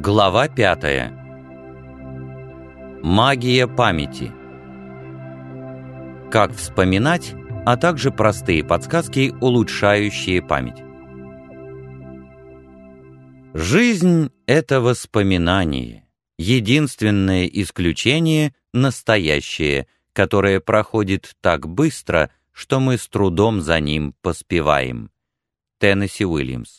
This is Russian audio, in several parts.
Глава 5. Магия памяти. Как вспоминать, а также простые подсказки, улучшающие память. Жизнь — это воспоминание, единственное исключение — настоящее, которое проходит так быстро, что мы с трудом за ним поспеваем. Теннесси Уильямс.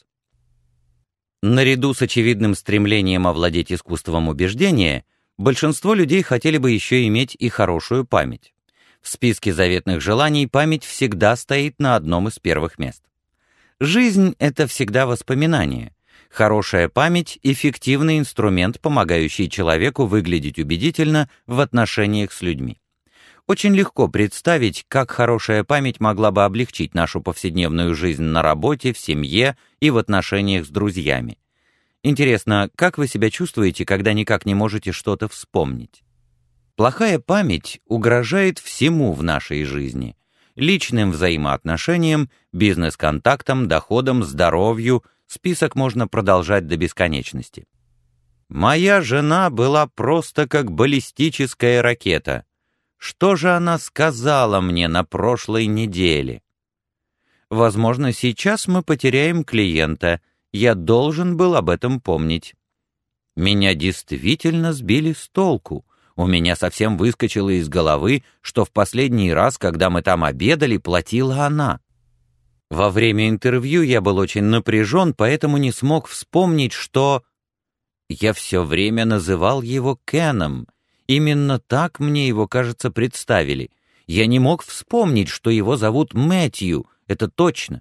Наряду с очевидным стремлением овладеть искусством убеждения, большинство людей хотели бы еще иметь и хорошую память. В списке заветных желаний память всегда стоит на одном из первых мест. Жизнь — это всегда воспоминание. Хорошая память — эффективный инструмент, помогающий человеку выглядеть убедительно в отношениях с людьми. Очень легко представить, как хорошая память могла бы облегчить нашу повседневную жизнь на работе, в семье и в отношениях с друзьями. Интересно, как вы себя чувствуете, когда никак не можете что-то вспомнить? Плохая память угрожает всему в нашей жизни: личным взаимоотношениям, бизнес-контактам, доходам, здоровью. Список можно продолжать до бесконечности. Моя жена была просто как баллистическая ракета. Что же она сказала мне на прошлой неделе? Возможно, сейчас мы потеряем клиента. Я должен был об этом помнить. Меня действительно сбили с толку. У меня совсем выскочило из головы, что в последний раз, когда мы там обедали, платила она. Во время интервью я был очень напряжен, поэтому не смог вспомнить, что... Я все время называл его Кеном. Именно так мне его, кажется, представили. Я не мог вспомнить, что его зовут Мэтью, это точно.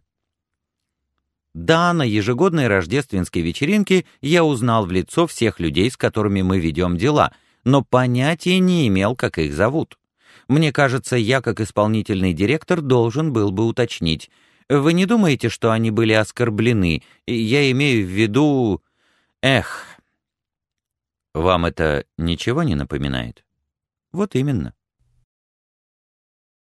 Да, на ежегодной рождественской вечеринке я узнал в лицо всех людей, с которыми мы ведем дела, но понятия не имел, как их зовут. Мне кажется, я, как исполнительный директор, должен был бы уточнить. Вы не думаете, что они были оскорблены? Я имею в виду... Вам это ничего не напоминает? Вот именно.